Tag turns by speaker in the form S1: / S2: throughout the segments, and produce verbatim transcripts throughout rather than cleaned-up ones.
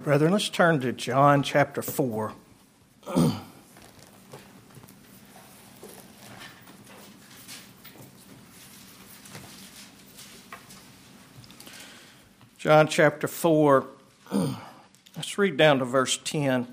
S1: Brethren, let's turn to John chapter four. John chapter four, let's read down to verse ten.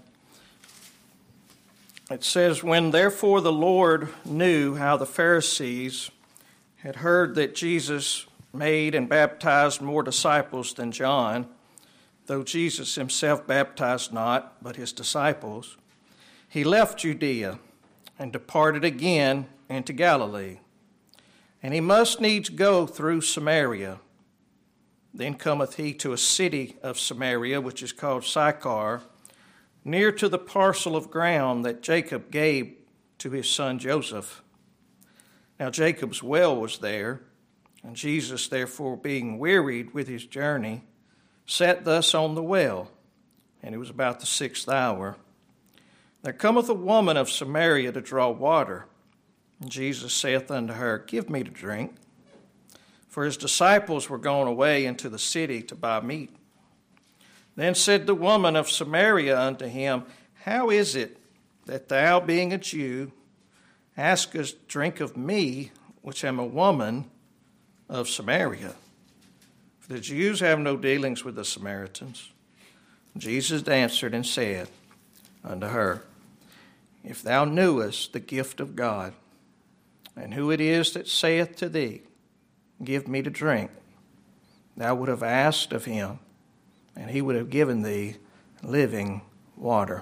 S1: It says, "When therefore the Lord knew how the Pharisees had heard that Jesus made and baptized more disciples than John, though Jesus himself baptized not, but his disciples, he left Judea and departed again into Galilee. And he must needs go through Samaria. Then cometh he to a city of Samaria, which is called Sychar, near to the parcel of ground that Jacob gave to his son Joseph. Now Jacob's well was there, and Jesus, therefore, being wearied with his journey, sat thus on the well, and it was about the sixth hour. There cometh a woman of Samaria to draw water. And Jesus saith unto her, Give me to drink. For his disciples were gone away into the city to buy meat. Then said the woman of Samaria unto him, How is it that thou, being a Jew, askest drink of me, which am a woman of Samaria? For the Jews have no dealings with the Samaritans. Jesus answered and said unto her, If thou knewest the gift of God, and who it is that saith to thee, Give me to drink, thou would have asked of him, and he would have given thee living water."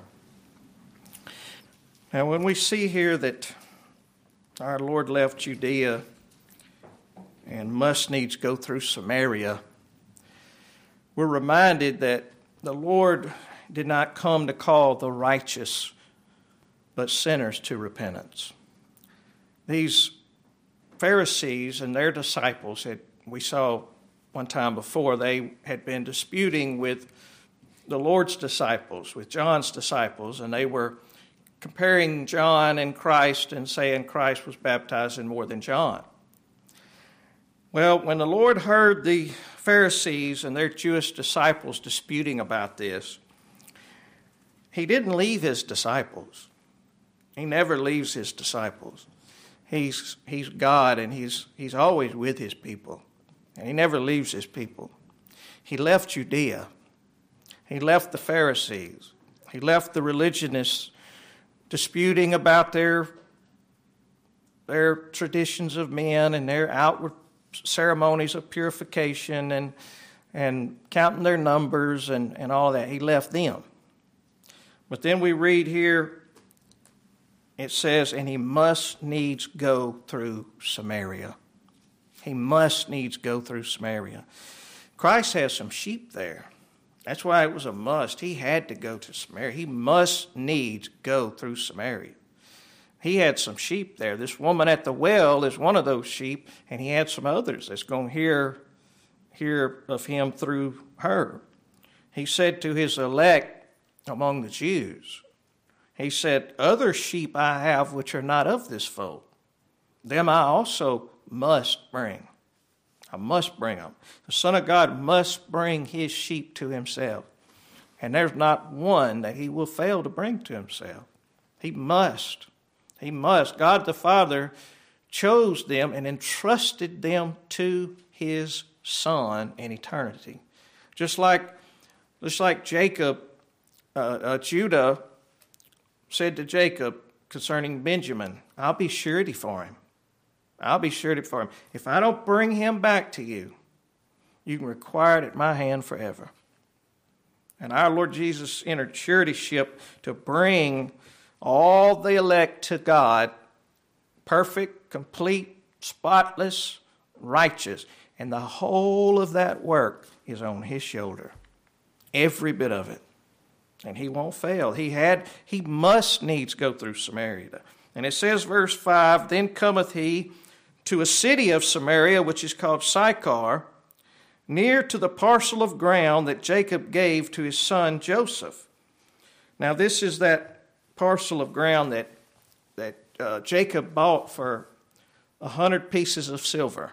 S1: Now, when we see here that our Lord left Judea and must needs go through Samaria, we're reminded that the Lord did not come to call the righteous, but sinners to repentance. These Pharisees and their disciples, had, we saw one time before, they had been disputing with the Lord's disciples, with John's disciples, and they were comparing John and Christ and saying Christ was baptized in more than John. Well, when the Lord heard the Pharisees and their Jewish disciples disputing about this, he didn't leave his disciples. He never leaves his disciples. He's he's God, and he's he's always with his people, and he never leaves his people. He left Judea. He left the Pharisees. He left the religionists disputing about their their traditions of men and their outward ceremonies of purification and and counting their numbers and, and all that. He left them. But then we read here, it says, and he must needs go through Samaria. He must needs go through Samaria. Christ has some sheep there. That's why it was a must. He had to go to Samaria. He must needs go through Samaria. He had some sheep there. This woman at the well is one of those sheep, and he had some others that's going to hear, hear of him through her. He said to his elect among the Jews, he said, Other sheep I have which are not of this fold. Them I also must bring. I must bring them. The Son of God must bring his sheep to himself. And there's not one that he will fail to bring to himself. He must. He must. God the Father chose them and entrusted them to his Son in eternity. Just like, just like Jacob, uh, uh, Judah said to Jacob concerning Benjamin, I'll be surety for him. I'll be surety for him. If I don't bring him back to you, you can require it at my hand forever. And our Lord Jesus entered suretyship to bring all the elect to God, perfect, complete, spotless, righteous. And the whole of that work is on his shoulder. Every bit of it. And he won't fail. He had, he must needs go through Samaria. And it says, verse five, Then cometh he to a city of Samaria, which is called Sychar, near to the parcel of ground that Jacob gave to his son Joseph. Now this is that parcel of ground that, that uh, Jacob bought for a hundred pieces of silver.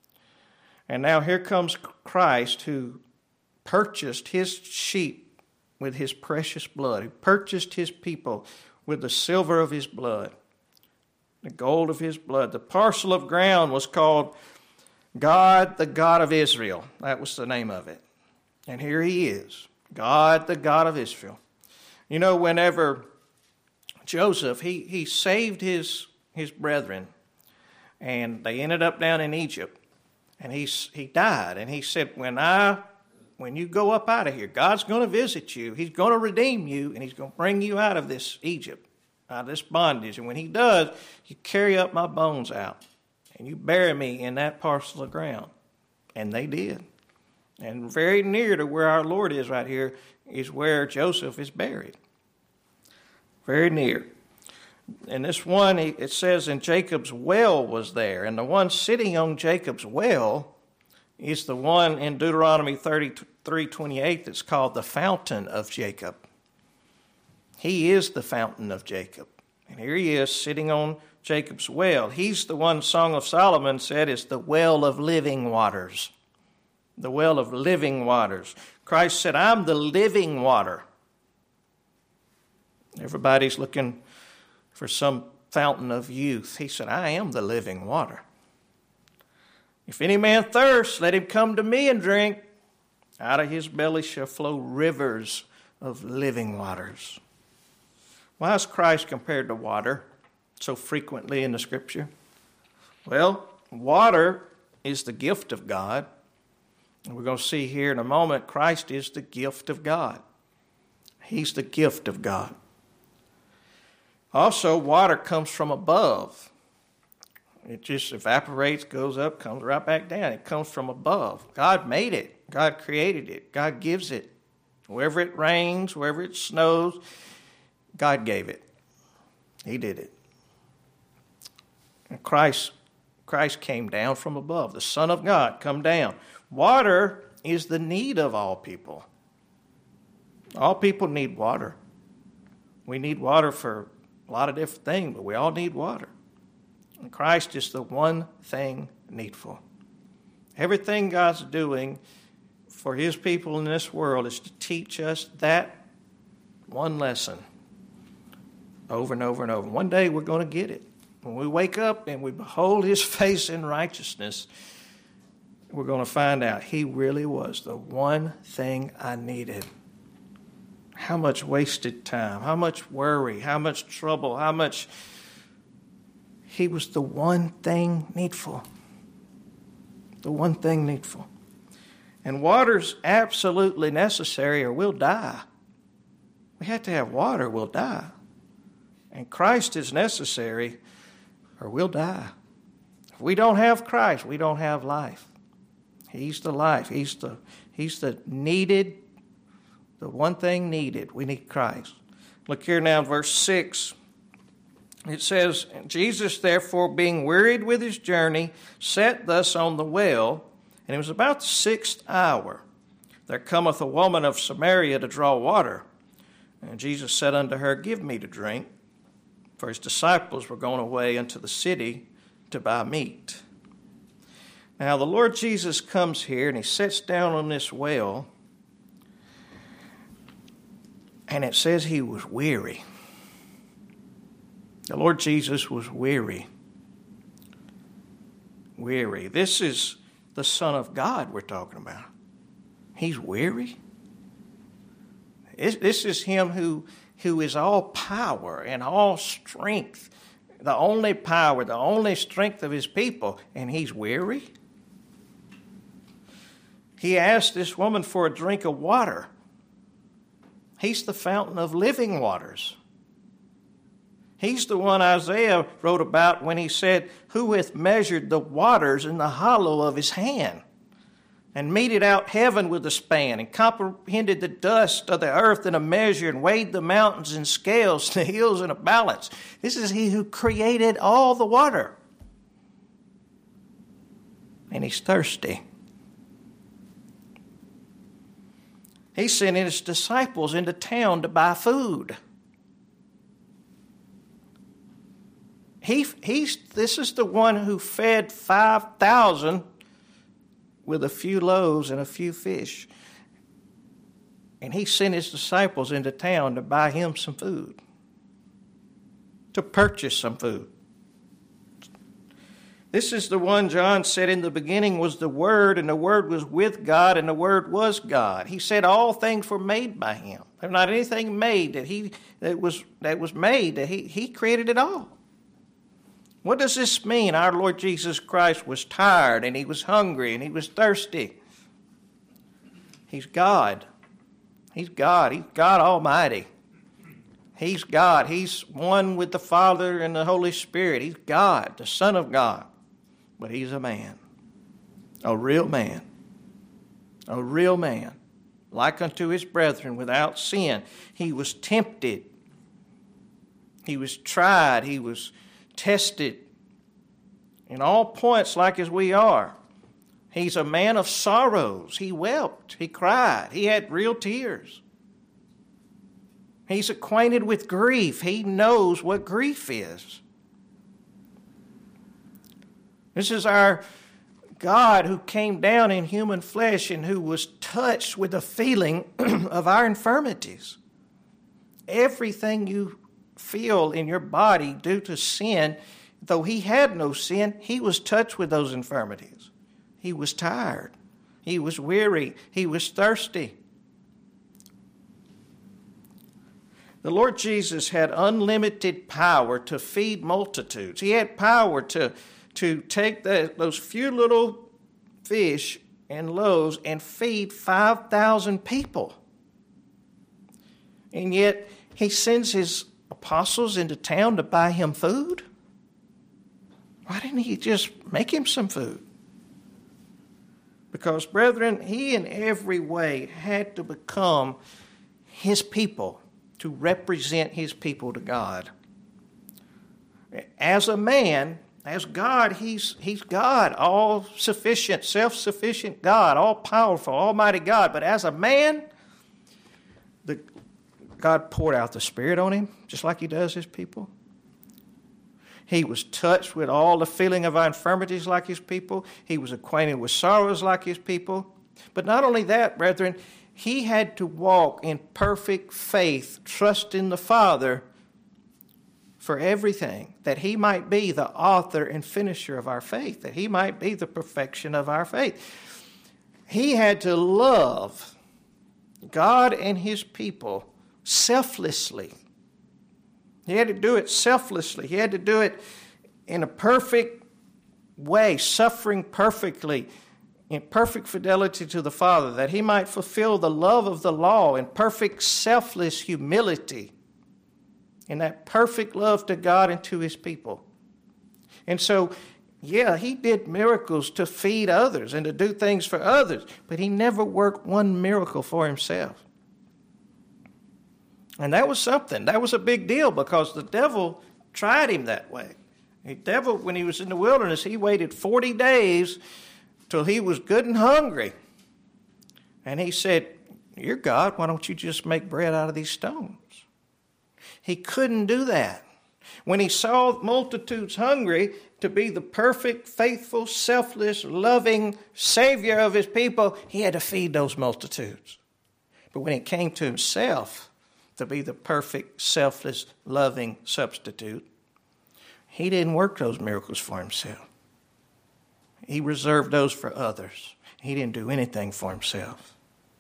S1: And now here comes Christ, who purchased his sheep with his precious blood, who purchased his people with the silver of his blood, the gold of his blood. The parcel of ground was called God, the God of Israel. That was the name of it. And here he is, God, the God of Israel. You know, whenever Joseph, he, he saved his, his brethren, and they ended up down in Egypt, and he, he died. And he said, when I, when you go up out of here, God's going to visit you. He's going to redeem you, and he's going to bring you out of this Egypt, out of this bondage. And when he does, you carry up my bones out, and you bury me in that parcel of ground. And they did. And very near to where our Lord is right here is where Joseph is buried. Very near. And this one, it says, in Jacob's well was there. And the one sitting on Jacob's well is the one in Deuteronomy thirty-three twenty-eight that's called the fountain of Jacob. He is the fountain of Jacob. And here he is sitting on Jacob's well. He's the one Song of Solomon said is the well of living waters. The well of living waters. Christ said, I'm the living water. Everybody's looking for some fountain of youth. He said, I am the living water. If any man thirst, let him come to me and drink. Out of his belly shall flow rivers of living waters. Why is Christ compared to water so frequently in the Scripture? Well, water is the gift of God. And we're going to see here in a moment, Christ is the gift of God. He's the gift of God. Also, water comes from above. It just evaporates, goes up, comes right back down. It comes from above. God made it. God created it. God gives it. Wherever it rains, wherever it snows, God gave it. He did it. And Christ, Christ came down from above. The Son of God come down. Water is the need of all people. All people need water. We need water for a lot of different things, but we all need water. And Christ is the one thing needful. Everything God's doing for his people in this world is to teach us that one lesson over and over and over. One day we're going to get it. When we wake up and we behold his face in righteousness, we're going to find out he really was the one thing I needed. How much wasted time, how much worry, how much trouble, how much... He was the one thing needful. The one thing needful. And water's absolutely necessary or we'll die. We have to have water, we'll die. And Christ is necessary or we'll die. If we don't have Christ, we don't have life. He's the life. He's the, he's the needed, the one thing needed. We need Christ. Look here now in verse six. It says, Jesus, therefore, being wearied with his journey, sat thus on the well, and it was about the sixth hour. There cometh a woman of Samaria to draw water. And Jesus said unto her, Give me to drink. For his disciples were gone away into the city to buy meat. Now the Lord Jesus comes here, and he sits down on this well, and it says he was weary. The Lord Jesus was weary. Weary. This is the Son of God we're talking about. He's weary. This is him who, who is all power and all strength. The only power, the only strength of his people. And he's weary. He asked this woman for a drink of water. He's the fountain of living waters. He's the one Isaiah wrote about when he said, Who hath measured the waters in the hollow of his hand, and meted out heaven with a span, and comprehended the dust of the earth in a measure, and weighed the mountains in scales, the hills in a balance. This is he who created all the water. And he's thirsty. He sent his disciples into town to buy food. He, he's, this is the one who fed five thousand with a few loaves and a few fish. And he sent his disciples into town to buy him some food, to purchase some food. This is the one John said in the beginning was the Word, and the Word was with God, and the Word was God. He said all things were made by him. There's not anything made that he that was that was made, that he, he created it all. What does this mean? Our Lord Jesus Christ was tired, and he was hungry, and he was thirsty. He's God. He's God. He's God Almighty. He's God. He's one with the Father and the Holy Spirit. He's God, the Son of God. But he's a man, a real man, a real man, like unto his brethren, without sin. He was tempted. He was tried. He was tested in all points like as we are. He's a man of sorrows. He wept. He cried. He had real tears. He's acquainted with grief. He knows what grief is. This is our God who came down in human flesh and who was touched with the feeling of our infirmities. Everything you feel in your body due to sin, though he had no sin, he was touched with those infirmities. He was tired. He was weary. He was thirsty. The Lord Jesus had unlimited power to feed multitudes. He had power to, to take the, those few little fish and loaves and feed five thousand people. And yet he sends his apostles into town to buy him food? Why didn't he just make him some food? Because, brethren, he in every way had to become his people, to represent his people to God. As a man, as God, he's, he's God, all-sufficient, self-sufficient God, all-powerful, almighty God. But as a man, the, God poured out the Spirit on him, just like he does his people. He was touched with all the feeling of our infirmities like his people. He was acquainted with sorrows like his people. But not only that, brethren, he had to walk in perfect faith, trusting the Father for everything, that he might be the author and finisher of our faith, that he might be the perfection of our faith. He had to love God and his people selflessly. He had to do it selflessly. He had to do it in a perfect way, suffering perfectly, in perfect fidelity to the Father, that he might fulfill the love of the law in perfect selfless humility, in that perfect love to God and to his people. And so, yeah, he did miracles to feed others and to do things for others, but he never worked one miracle for himself. And that was something. That was a big deal because the devil tried him that way. The devil, when he was in the wilderness, he waited forty days till he was good and hungry. And he said, "You're God, why don't you just make bread out of these stones?" He couldn't do that. When he saw multitudes hungry to be the perfect, faithful, selfless, loving Savior of his people, he had to feed those multitudes. But when it came to himself, to be the perfect, selfless, loving substitute, he didn't work those miracles for himself. He reserved those for others. He didn't do anything for himself.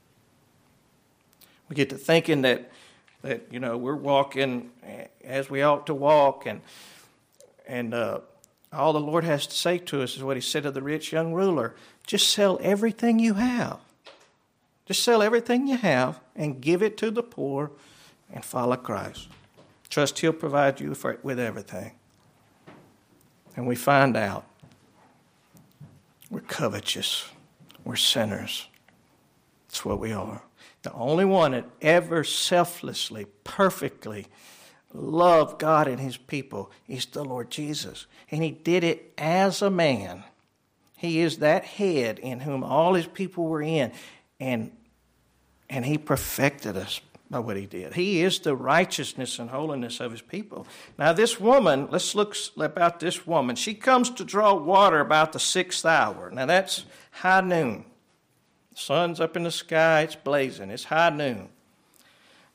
S1: We get to thinking that, that you know, we're walking as we ought to walk, and and uh, all the Lord has to say to us is what he said to the rich young ruler: just sell everything you have. Just sell everything you have and give it to the poor and follow Christ. Trust he'll provide you for, with everything. And we find out we're covetous. We're sinners. That's what we are. The only one that ever selflessly, perfectly loved God and his people is the Lord Jesus. And he did it as a man. He is that head in whom all his people were in. And, and he perfected us by what he did. He is the righteousness and holiness of his people. Now this woman, let's look about this woman. She comes to draw water about the sixth hour. Now that's high noon. The sun's up in the sky, it's blazing, it's high noon.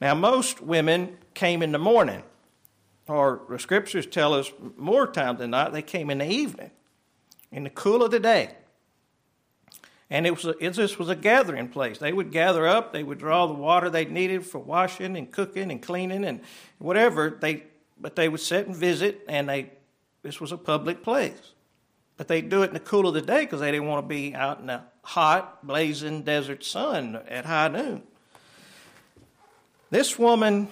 S1: Now, most women came in the morning, or the scriptures tell us more times than not, they came in the evening, in the cool of the day. And it was a, it just was a gathering place. They would gather up, they would draw the water they needed for washing and cooking and cleaning and whatever. They, but they would sit and visit, and they this was a public place. But they'd do it in the cool of the day because they didn't want to be out in the hot, blazing desert sun at high noon. This woman,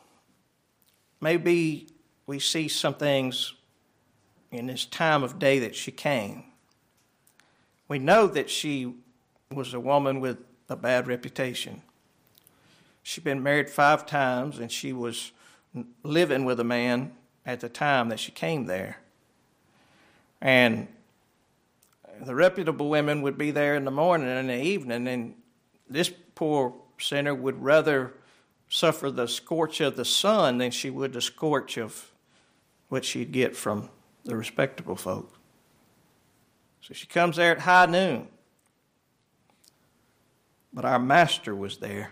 S1: maybe we see some things in this time of day that she came. We know that she was a woman with a bad reputation. She'd been married five times, and she was living with a man at the time that she came there. And the reputable women would be there in the morning and in the evening, and this poor sinner would rather suffer the scorch of the sun than she would the scorch of what she'd get from the respectable folk. So she comes there at high noon. But our master was there.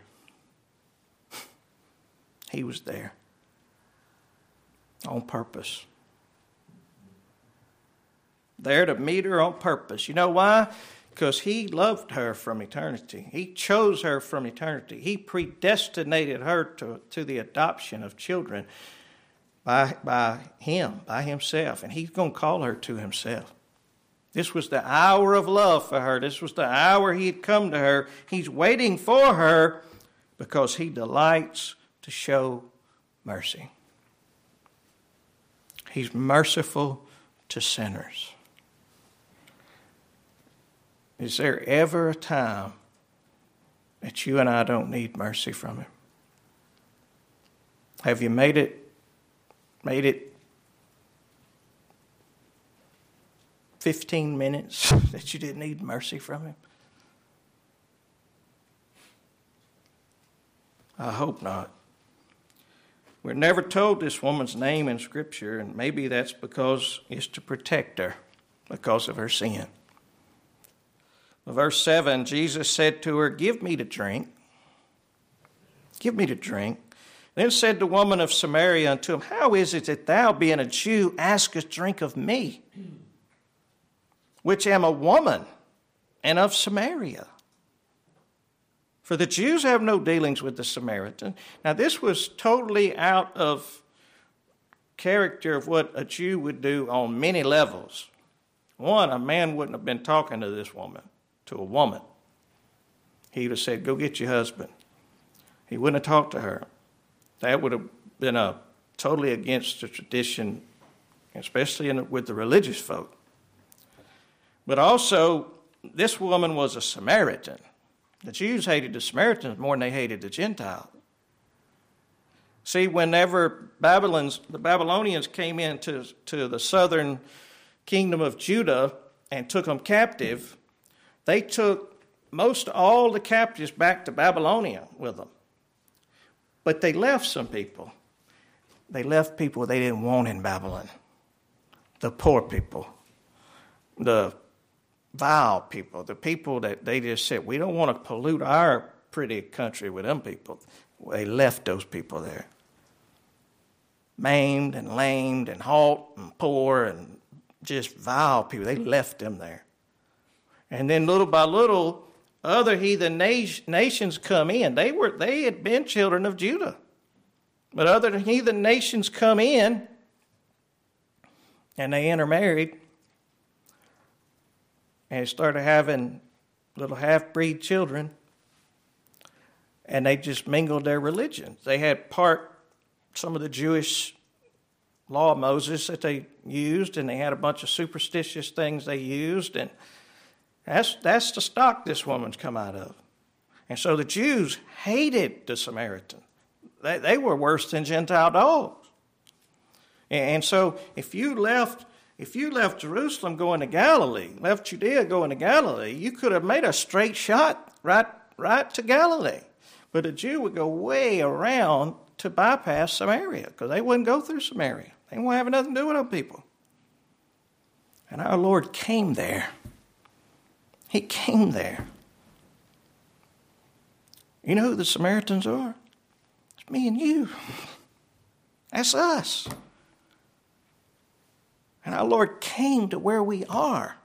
S1: He was there on purpose. There to meet her on purpose. You know why? Because he loved her from eternity. He chose her from eternity. He predestinated her to, to the adoption of children by, by him, by himself. And he's going to call her to himself. This was the hour of love for her. This was the hour he had come to her. He's waiting for her because he delights to show mercy. He's merciful to sinners. Is there ever a time that you and I don't need mercy from him? Have you made it, made it fifteen minutes that you didn't need mercy from him? I hope not. We're never told this woman's name in Scripture, and maybe that's because it's to protect her because of her sin. Verse seven, Jesus said to her, "Give me to drink. Give me to drink." Then said the woman of Samaria unto him, "How is it that thou, being a Jew, askest drink of me, which am a woman, and of Samaria? For the Jews have no dealings with the Samaritan." Now, this was totally out of character of what a Jew would do on many levels. One, a man wouldn't have been talking to this woman, to a woman. He would have said, "Go get your husband." He wouldn't have talked to her. That would have been a, totally against the tradition, especially in, with the religious folk. But also, this woman was a Samaritan. The Jews hated the Samaritans more than they hated the Gentiles. See, whenever Babylon's, the Babylonians came into to the southern kingdom of Judah and took them captive, they took most all the captives back to Babylonia with them. But they left some people. They left people they didn't want in Babylon. The poor people, the vile people, the people that they just said, "We don't want to pollute our pretty country with them people." They left those people there. Maimed and lamed and halt and poor and just vile people. They left them there. And then little by little, other heathen nations come in. They were they had been children of Judah. But other heathen nations come in and they intermarried and started having little half-breed children, and they just mingled their religions. They had part, some of the Jewish law of Moses that they used, and they had a bunch of superstitious things they used, and that's, that's the stock this woman's come out of. And so the Jews hated the Samaritan. They, they were worse than Gentile dogs. And, and so if you left... If you left Jerusalem going to Galilee, left Judea going to Galilee, you could have made a straight shot right, right to Galilee. But a Jew would go way around to bypass Samaria because they wouldn't go through Samaria. They wouldn't have nothing to do with them people. And our Lord came there. He came there. You know who the Samaritans are? It's me and you. That's us. And our Lord came to where we are.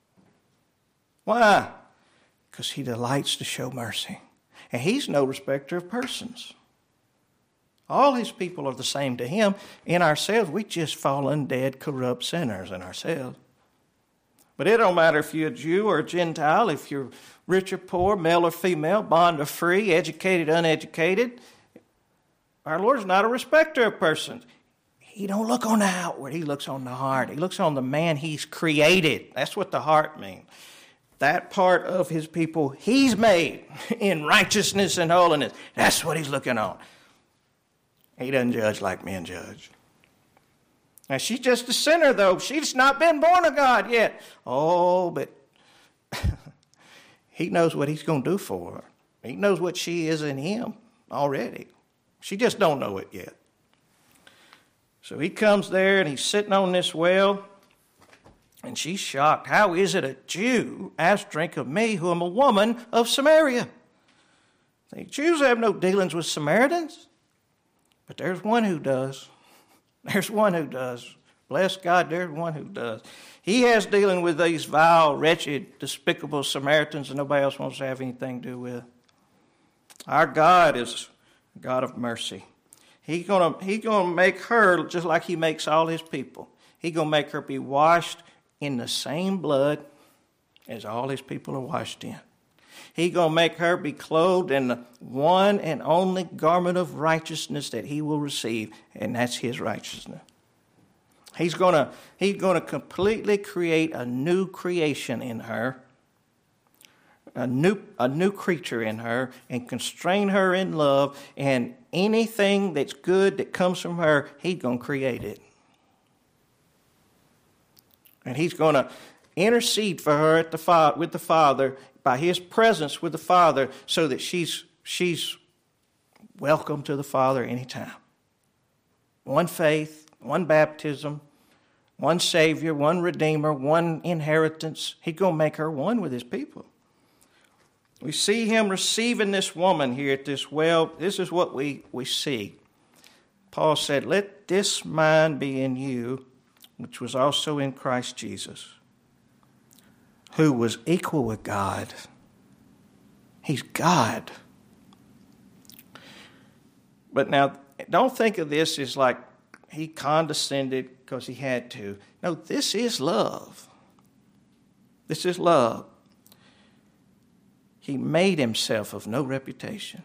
S1: Why? Because he delights to show mercy. And he's no respecter of persons. All his people are the same to him. In ourselves, we just fallen, dead, corrupt sinners in ourselves. But it don't matter if you're a Jew or a Gentile, if you're rich or poor, male or female, bond or free, educated, uneducated. Our Lord's not a respecter of persons. He don't look on the outward. He looks on the heart. He looks on the man he's created. That's what the heart means. That part of his people he's made in righteousness and holiness. That's what he's looking on. He doesn't judge like men judge. Now, she's just a sinner, though. She's not been born of God yet. Oh, but he knows what he's going to do for her. He knows what she is in him already. She just don't know it yet. So he comes there, and he's sitting on this well, and she's shocked. How is it a Jew asks drink of me, who am a woman of Samaria? The Jews have no dealings with Samaritans. But there's one who does. There's one who does. Bless God, there's one who does. He has dealing with these vile, wretched, despicable Samaritans that nobody else wants to have anything to do with. Our God is a God of mercy. He's going to he's gonna make her just like he makes all his people. He's going to make her be washed in the same blood as all his people are washed in. He's going to make her be clothed in the one and only garment of righteousness that he will receive, and that's his righteousness. He's going to, he's going to completely create a new creation in her, a new, a new creature in her, and constrain her in love, and anything that's good that comes from her, he's going to create it. And he's going to intercede for her at the fa- with the Father by his presence with the Father, so that she's she's welcome to the Father anytime. One faith, one baptism, one Savior, one Redeemer, one inheritance. He's going to make her one with his people. We see him receiving this woman here at this well. This is what we, we see. Paul said, let this mind be in you, which was also in Christ Jesus, who was equal with God. He's God. But now, don't think of this as like he condescended because he had to. No, this is love. This is love. He made himself of no reputation.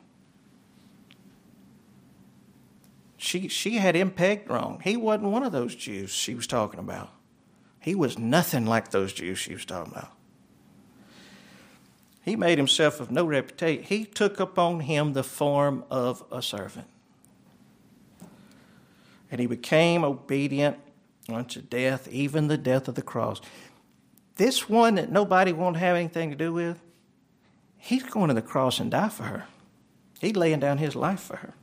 S1: She, she had him pegged wrong. He wasn't one of those Jews she was talking about. He was nothing like those Jews she was talking about. He made himself of no reputation. He took upon him the form of a servant. And he became obedient unto death, even the death of the cross. This one that nobody won't have anything to do with, he's going to the cross and die for her. He's laying down his life for her.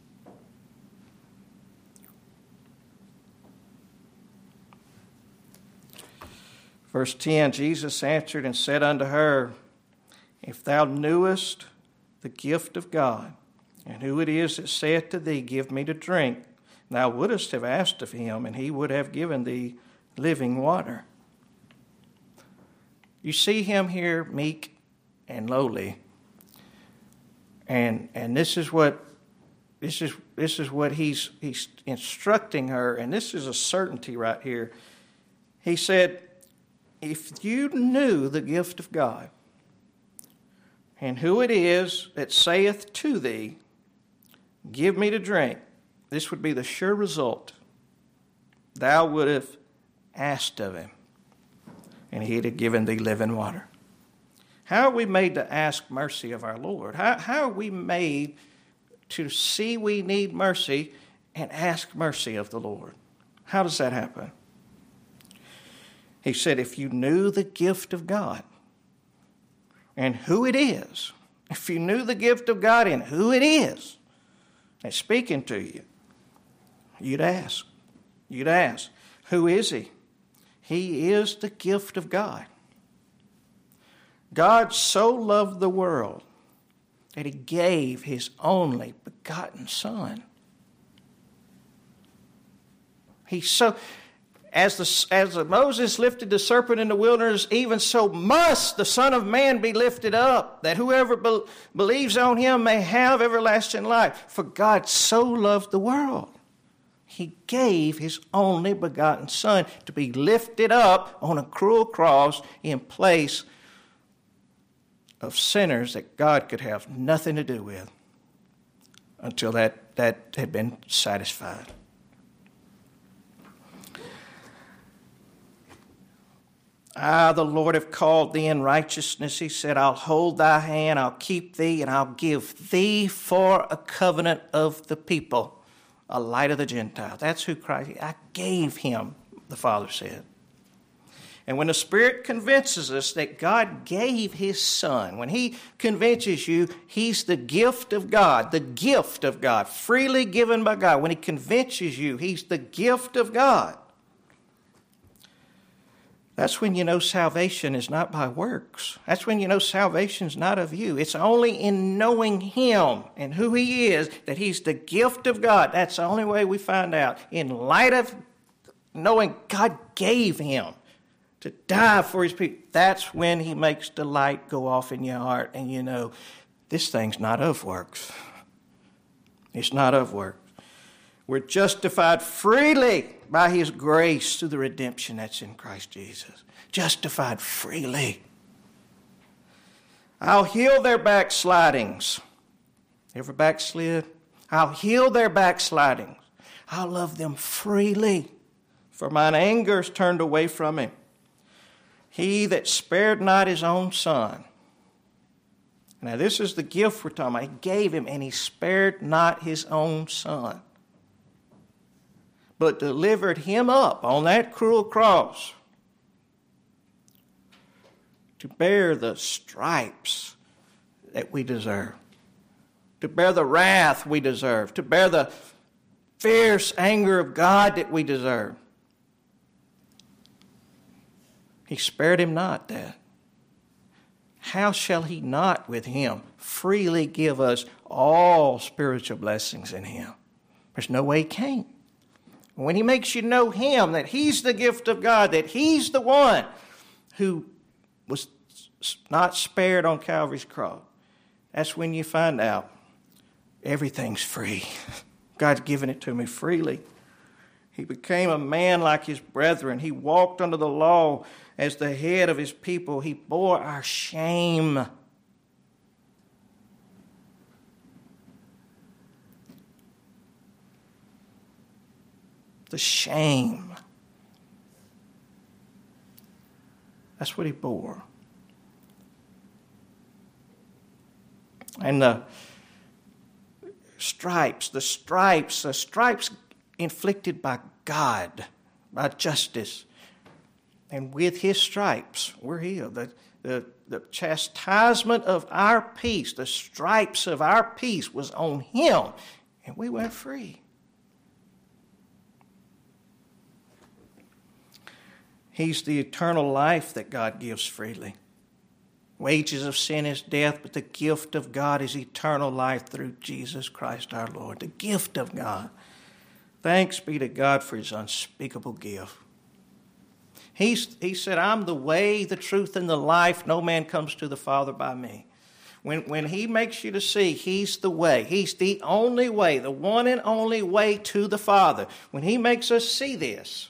S1: Verse ten, Jesus answered and said unto her, if thou knewest the gift of God, and who it is that saith to thee, give me to drink, thou wouldest have asked of him, and he would have given thee living water. You see him here meek and lowly. And and this is what this is this is what he's he's instructing her, and this is a certainty right here. He said, if you knew the gift of God, and who it is that saith to thee, give me to drink, this would be the sure result. Thou would have asked of him, and he'd have given thee living water. How are we made to ask mercy of our Lord? How, how are we made to see we need mercy and ask mercy of the Lord? How does that happen? He said, if you knew the gift of God and who it is, if you knew the gift of God and who it is that's speaking to you, you'd ask. You'd ask, who is he? He is the gift of God. God so loved the world that he gave his only begotten Son. He so, as the as the Moses lifted the serpent in the wilderness, even so must the Son of Man be lifted up, that whoever be, believes on him may have everlasting life. For God so loved the world, he gave his only begotten Son to be lifted up on a cruel cross in place of sinners that God could have nothing to do with until that, that had been satisfied. Ah, the Lord have called thee in righteousness. He said, I'll hold thy hand, I'll keep thee, and I'll give thee for a covenant of the people, a light of the Gentiles. That's who Christ is. I gave him, the Father said. And when the Spirit convinces us that God gave his Son, when he convinces you he's the gift of God, the gift of God, freely given by God, when he convinces you he's the gift of God, that's when you know salvation is not by works. That's when you know salvation is not of you. It's only in knowing him and who he is, that he's the gift of God. That's the only way we find out. In light of knowing God gave him to die for his people, that's when he makes the light go off in your heart and you know, this thing's not of works. It's not of works. We're justified freely by his grace through the redemption that's in Christ Jesus. Justified freely. I'll heal their backslidings. Ever backslid? I'll heal their backslidings. I'll love them freely, for mine anger is turned away from him. He that spared not his own Son. Now this is the gift we're talking about. He gave him, and he spared not his own Son, but delivered him up on that cruel cross to bear the stripes that we deserve, to bear the wrath we deserve, to bear the fierce anger of God that we deserve. He spared him not that. How shall he not with him freely give us all spiritual blessings in him? There's no way he can't. When he makes you know him, that he's the gift of God, that he's the one who was not spared on Calvary's cross, that's when you find out everything's free. God's given it to me freely. He became a man like his brethren. He walked under the law as the head of his people. He bore our shame. The shame. That's what he bore. And the stripes, the stripes, the stripes inflicted by God, by justice. And with his stripes, we're healed. The, the, the chastisement of our peace, the stripes of our peace was on him, and we went free. He's the eternal life that God gives freely. Wages of sin is death, but the gift of God is eternal life through Jesus Christ our Lord. The gift of God. Thanks be to God for his unspeakable gift. He's, he said, I'm the way, the truth, and the life. No man comes to the Father by me. When, when he makes you to see he's the way, he's the only way, the one and only way to the Father. When he makes us see this,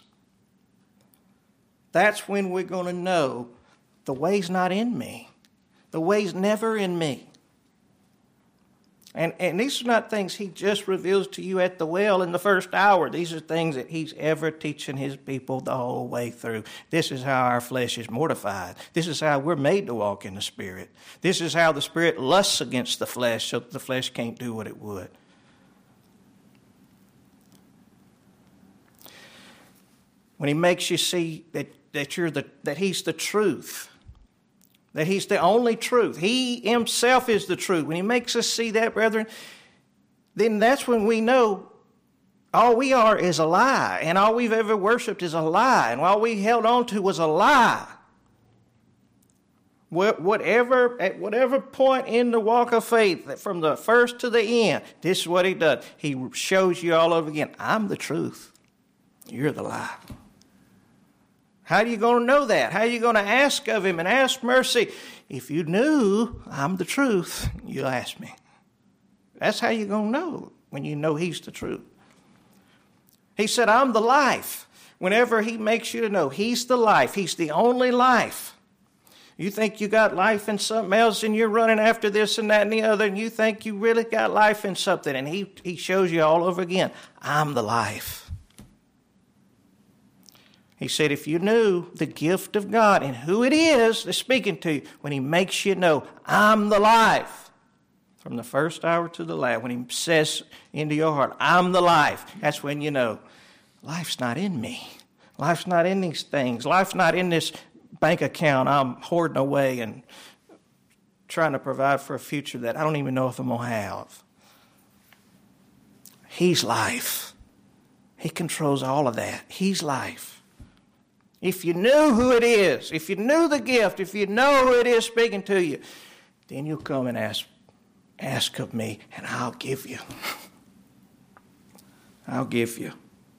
S1: that's when we're going to know the way's not in me. The way's never in me. And, and these are not things he just reveals to you at the well in the first hour. These are things that he's ever teaching his people the whole way through. This is how our flesh is mortified. This is how we're made to walk in the Spirit. This is how the Spirit lusts against the flesh so that the flesh can't do what it would. When he makes you see that, that, you're the, that he's the truth, that he's the only truth. He himself is the truth. When he makes us see that, brethren, then that's when we know all we are is a lie. And all we've ever worshipped is a lie. And all we held on to was a lie. Whatever, at whatever point in the walk of faith, from the first to the end, this is what he does. He shows you all over again, I'm the truth. You're the lie. How are you going to know that? How are you going to ask of him and ask mercy? If you knew I'm the truth, you'll ask me. That's how you're going to know, when you know he's the truth. He said, I'm the life. Whenever he makes you to know he's the life, he's the only life. You think you got life in something else and you're running after this and that and the other, and you think you really got life in something, and he, he shows you all over again, I'm the life. He said, if you knew the gift of God and who it is that's speaking to you, when he makes you know, I'm the life, from the first hour to the last, when he says into your heart, I'm the life, that's when you know, life's not in me. Life's not in these things. Life's not in this bank account I'm hoarding away and trying to provide for a future that I don't even know if I'm going to have. He's life. He controls all of that. He's life. If you knew who it is, if you knew the gift, if you know who it is speaking to you, then you'll come and ask, ask of me, and I'll give you. I'll give you.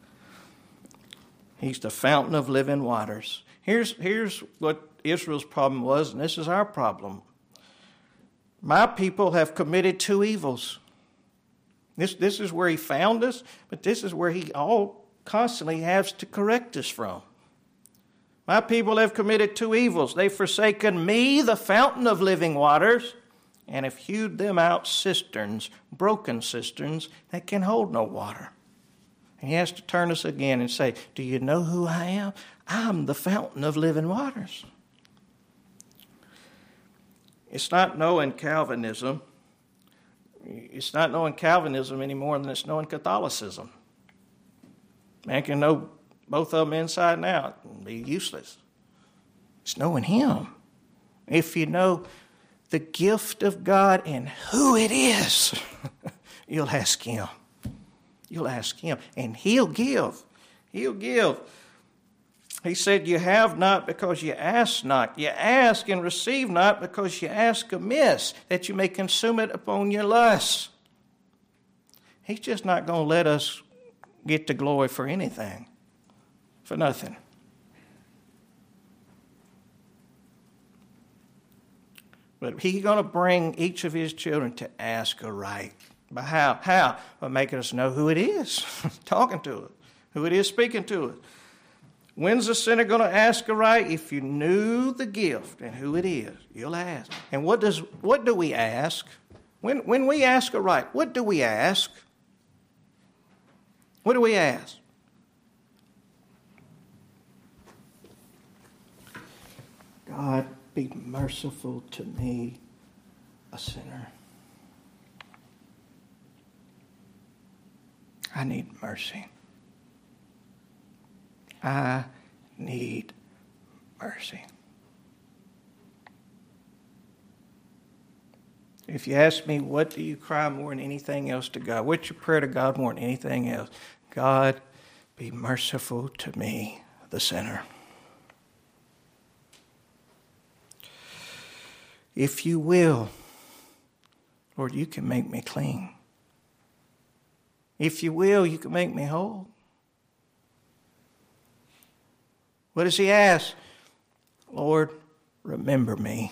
S1: He's the fountain of living waters. Here's, here's what Israel's problem was, and this is our problem. My people have committed two evils. This, this is where he found us, but this is where he all constantly has to correct us from. My people have committed two evils. They've forsaken me, the fountain of living waters, and have hewed them out cisterns, broken cisterns that can hold no water. And he has to turn us again and say, do you know who I am? I'm the fountain of living waters. It's not knowing Calvinism. It's not knowing Calvinism any more than it's knowing Catholicism. Man can know both of them inside and out and be useless. It's knowing him. If you know the gift of God and who it is, you'll ask him. You'll ask him, and he'll give. He'll give. He said, you have not because you ask not. You ask and receive not because you ask amiss, that you may consume it upon your lusts. He's just not going to let us get the glory for anything, for nothing. But he's going to bring each of his children to ask aright. But how? How? By making us know who it is talking to us, who it is speaking to us. When's the sinner going to ask aright? If you knew the gift and who it is, you'll ask. And what does what do we ask? When when we ask aright, what do we ask? What do we ask? God, be merciful to me, a sinner. I need mercy. I need mercy. If you ask me, what do you cry more than anything else to God? What's your prayer to God more than anything else? God, be merciful to me, the sinner. If you will, Lord, you can make me clean. If you will, you can make me whole. What does he ask? Lord, remember me.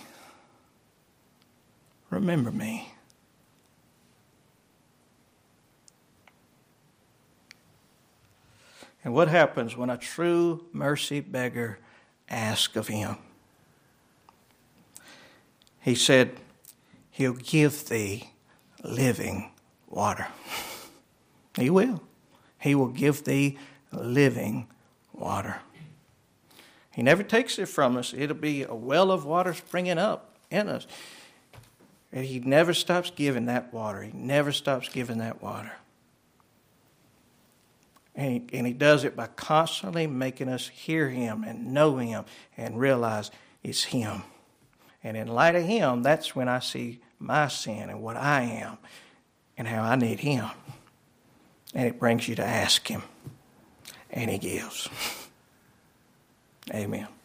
S1: Remember me. And what happens when a true mercy beggar asks of him? He said, he'll give thee living water. He will. He will give thee living water. He never takes it from us. It'll be a well of water springing up in us. And he never stops giving that water. He never stops giving that water. And he, and he does it by constantly making us hear him and know him and realize it's him. And in light of him, that's when I see my sin and what I am and how I need him. And it brings you to ask him. And he gives. Amen.